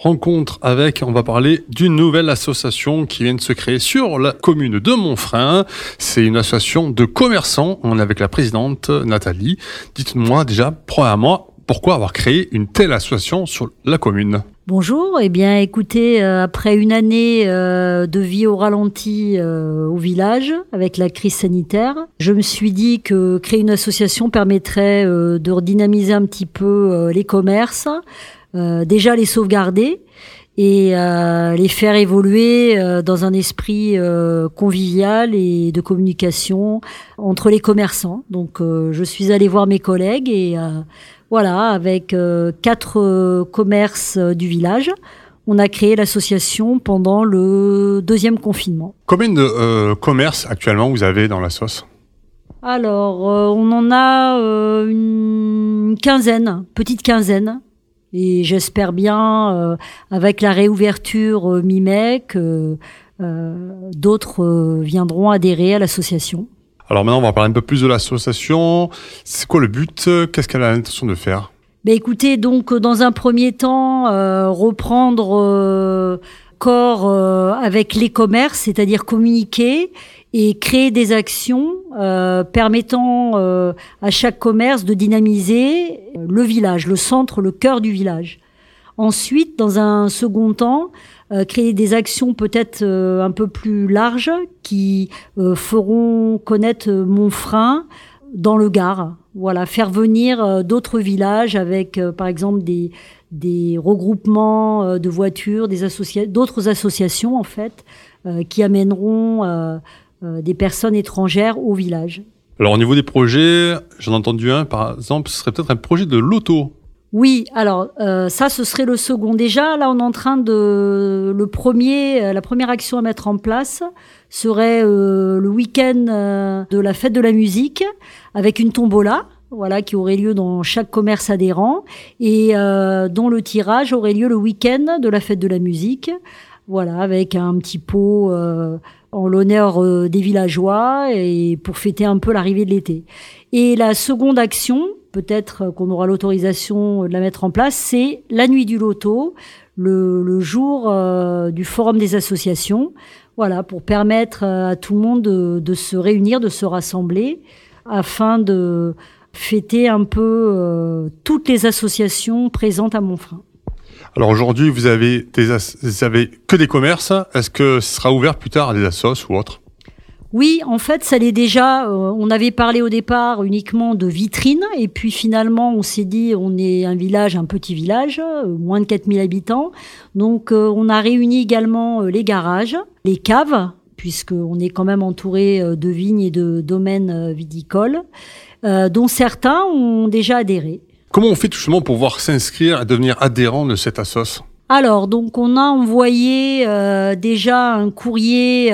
rencontre on va parler d'une nouvelle association qui vient de se créer sur la commune de Monfrein. C'est une association de commerçants. On est avec la présidente Nathalie. Dites-moi déjà, premièrement, pourquoi avoir créé une telle association sur la commune ? Bonjour, écoutez, après une année de vie au ralenti au village avec la crise sanitaire, je me suis dit que créer une association permettrait de redynamiser un petit peu les commerces, déjà les sauvegarder et les faire évoluer dans un esprit convivial et de communication entre les commerçants. Donc je suis allée voir mes collègues et avec 4 commerces du village, on a créé l'association pendant le 2e confinement. Combien de commerces actuellement vous avez dans la sauce ? Alors, on en a une petite quinzaine. Et j'espère bien, avec la réouverture mi-mai, que d'autres viendront adhérer à l'association. Alors maintenant, on va parler un peu plus de l'association. C'est quoi le but ? Qu'est-ce qu'elle a l'intention de faire ? Écoutez, donc dans un premier temps, reprendre corps avec les commerces, c'est-à-dire communiquer et créer des actions permettant à chaque commerce de dynamiser le village, le centre, le cœur du village. Ensuite, dans un second temps, créer des actions peut-être un peu plus larges qui feront connaître Monfrein dans le Gard. Voilà, faire venir d'autres villages avec, par exemple, des regroupements de voitures, d'autres associations, en fait, qui amèneront des personnes étrangères au village. Alors, au niveau des projets, j'en ai entendu un, par exemple, ce serait peut-être un projet de loto. Oui, alors ça, ce serait le second. Déjà, là, on est en train la première action à mettre en place serait le week-end de la fête de la musique avec une tombola, qui aurait lieu dans chaque commerce adhérent et dont le tirage aurait lieu le week-end de la fête de la musique, avec un petit pot en l'honneur des villageois et pour fêter un peu l'arrivée de l'été. Et la seconde action, peut-être qu'on aura l'autorisation de la mettre en place, c'est la nuit du loto, le jour du forum des associations, pour permettre à tout le monde de se réunir, de se rassembler, afin de fêter un peu toutes les associations présentes à Monfrein. Alors aujourd'hui, vous avez que des commerces. Est-ce que ce sera ouvert plus tard à des assos ou autres ? Oui, en fait, ça l'est déjà. On avait parlé au départ uniquement de vitrines. Et puis finalement, on s'est dit, on est un petit village, moins de 4000 habitants. Donc, on a réuni également les garages, les caves, puisqu'on est quand même entouré de vignes et de domaines viticoles, dont certains ont déjà adhéré. Comment on fait tout simplement pour pouvoir s'inscrire et devenir adhérent de cette assoce ? Alors, donc, on a envoyé déjà un courrier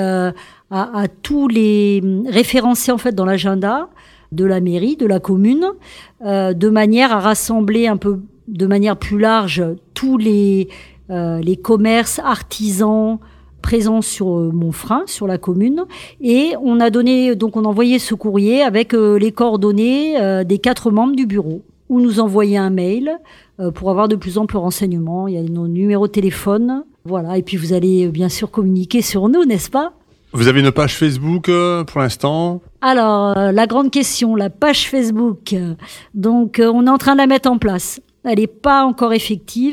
à tous les référencés en fait dans l'agenda de la mairie, de la commune, de manière à rassembler un peu de manière plus large tous les commerces artisans présents sur Monfrein, sur la commune, et on a envoyé ce courrier avec les coordonnées des 4 membres du bureau, ou nous envoyer un mail pour avoir de plus amples renseignements. Il y a nos numéros de téléphone, et puis vous allez bien sûr communiquer sur nous, n'est-ce pas ? Vous avez une page Facebook pour l'instant ? Alors, la grande question, la page Facebook. Donc, on est en train de la mettre en place. Elle n'est pas encore effective.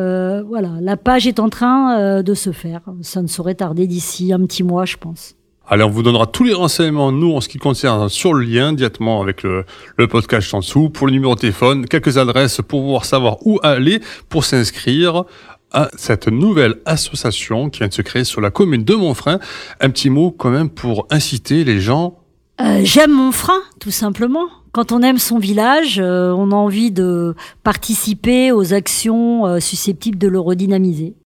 La page est en train de se faire. Ça ne saurait tarder d'ici un petit mois, je pense. Allez, on vous donnera tous les renseignements, nous, en ce qui concerne, sur le lien, directement avec le podcast en dessous. Pour le numéro de téléphone, quelques adresses pour pouvoir savoir où aller pour s'inscrire à cette nouvelle association qui vient de se créer sur la commune de Monfrein. Un petit mot quand même pour inciter les gens. J'aime Monfrein, tout simplement. Quand on aime son village, on a envie de participer aux actions susceptibles de le redynamiser.